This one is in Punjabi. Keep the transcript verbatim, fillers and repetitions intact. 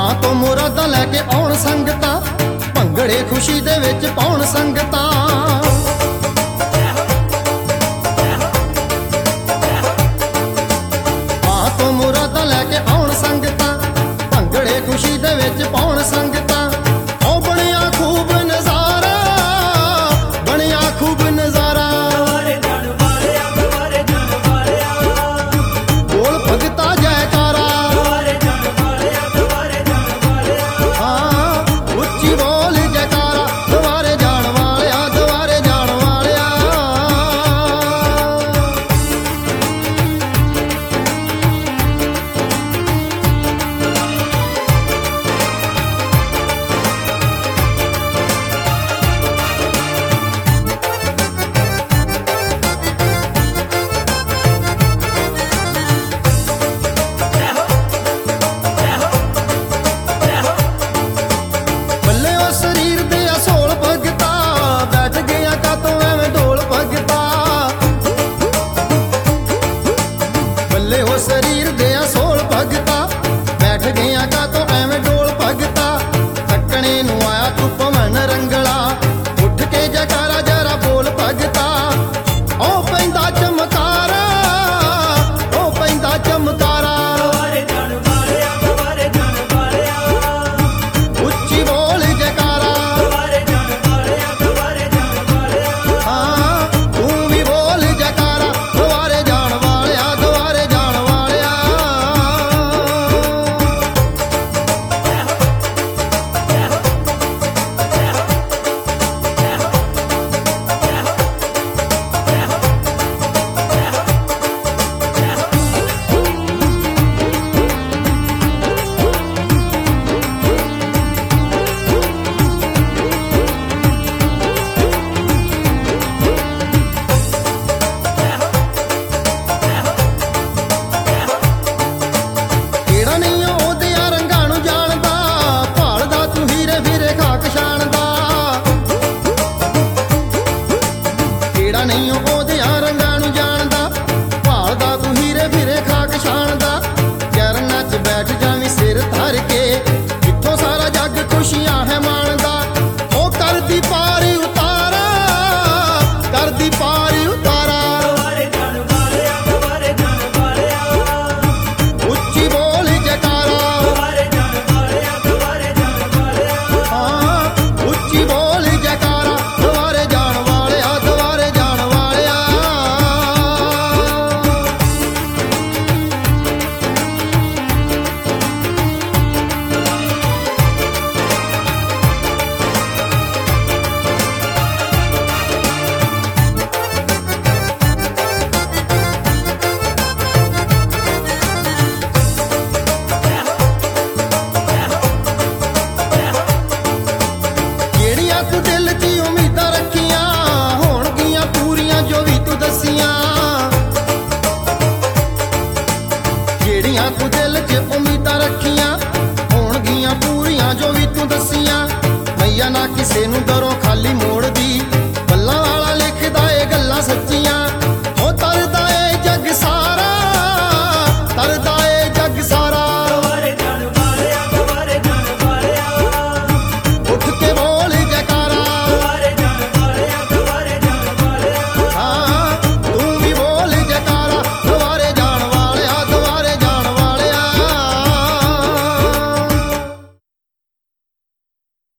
ਮਾਂ ਤੋਂ ਮੁਰਾਦਾਂ ਲੈ ਕੇ ਆਉਣ ਸੰਗਤਾਂ, ਭੰਗੜੇ ਖੁਸ਼ੀ ਦੇ ਵਿੱਚ ਪਾਉਣ ਸੰਗਤਾਂ। ਮਾਂ ਤੋਂ ਮੁਰਾਦਾਂ ਲੈ ਕੇ ਆਉਣ ਸੰਗਤਾਂ, ਭੰਗੜੇ ਖੁਸ਼ੀ ਦੇ ਵਿੱਚ ਪਾਉਣ ਸੰਗਤਾਂ। ਉਹ ਬਣਿਆ ਖੂਬ ਨਜ਼ਾਰਾ, ਬਣਿਆ ਖੂਬ ਨਜ਼ਾਰਾ। ਬੋਲ ਭਗਤਾ ਜੈਕਾਰਾ, ਹਾਂ ਉੱਚੀ ਬੋਲ ਜੈਕਾਰਾ। ਦੁਆਰੇ ਜਾਣ ਵਾਲਿਆ, ਦੁਆਰੇ ਜਾਣ ਵਾਲਿਆ। ਬੱਲੇ ਉਹ ਸਰੀਰ ਦੇ ਅਸੋਲ ਭਗਤਾ, ਬੈਠ ਗਿਆ ਕਾਤੋਂ ਐਵੇਂ ਢੋਲ ਭਗਤਾ। ਬੱਲੇ ਉਹ ਸਰੀਰ ਦੇ ਅਸੋਲ ਭਗਤਾ, ਬੈਠ ਗਿਆ ਕਾਤੋਂ ਐਵੇਂ ਢੋਲ ਭਗਤਾ। ਤੱਕਣੇ ਨੂੰ ਆਇਆ ਤੂੰ ਪਵਨ ਰੰਗਲਾ, ਉੱਠ ਕੇ ਜੈਕਾਰਾ ਜਰਾ ਬੋਲ ਭਗਤਾ। ਉਹ ਪੈਂਦਾ ਚਮਕਾਰਾ, ਉਹ ਪੈਂਦਾ ਚਮਕਾਰਾ। ਉੱਚੀ ਬੋਲ ਜੈਕਾਰਾ, ਹਾਂ ਤੂੰ ਵੀ ਬੋਲ ਜੈਕਾਰਾ। ਦੁਆਰੇ ਜਾਣ ਵਾਲਿਆ, ਦੁਆਰੇ ਜਾਣ ਵਾਲਿਆ। ਕਿਹੜਾ ਨਹੀਂ ਉਹਦਿਆਂ ਰੰਗਾਂ ਨੂੰ ਜਾਣਦਾ, ਭਾਲਦਾ ਤੂੰ ਹੀਰੇ ਵੀਰੇ ਖਾਕ ਸ਼ਾਨ ਦਾ। ਕਿਹੜਾ ਨਹੀਂ ਉਹਦਿਆਂ ਰੰਗਾਂ ਨੂੰ ਜਾਣਦਾ, ਭਾਲਦਾ ਤੂੰ ਹੀਰੇ ਵੀਰੇ ਖਾਕ ਸ਼ਾਨ ਦਾ। ਚਰਨਾਂ 'ਚ ਬੈਠ ਜਾਵੀਂ ਸਿਰ ਧਰ ਕੇ, ਜਿੱਥੋਂ ਸਾਰਾ ਜੱਗ ਖੁਸ਼ੀਆਂ ਹੈ ਮਾਣਦਾ। ਉਹ ਕਰਦੀ ਪਾਰ ਉਤਾਰਾ, ਕਰਦੀ ਪਾਰ ਉਤਾਰਾ। ਉੱਚੀ ਬੋਲ ਜੈਕਾਰਾ, ਹਾਂ ਉੱਚੀ ਬੋਲ ਜੈਕਾਰਾ। ਦੁਆਰੇ ਜਾਣ ਵਾਲਿਆ, ਦੁਆਰੇ ਜਾਣ ਵਾਲਿਆ। ਜਿਹੜੀਆਂ ਤੂੰ ਦਿਲ 'ਚ ਉਮੀਦਾਂ ਰੱਖੀਆਂ, ਹੋਣਗੀਆਂ ਪੂਰੀਆਂ ਜੋ ਵੀ ਤੂੰ ਦੱਸੀਆਂ। ਜਿਹੜੀਆਂ ਤੂੰ ਦਿਲ 'ਚ ਉਮੀਦਾਂ ਰੱਖੀਆਂ, ਹੋਣਗੀਆਂ ਪੂਰੀਆਂ ਜੋ ਵੀ ਤੂੰ ਦੱਸੀਆਂ। ਮਈਆ ਨਾ ਕਿਸੇ ਨੂੰ ਦਰੋਂ ਖਾਲੀ ਮੋੜਦੀ, ਬੱਲਾਂ ਵਾਲਾ ਲਿਖਦਾ ਏ ਗੱਲਾਂ ਸੱਚੀਆਂ।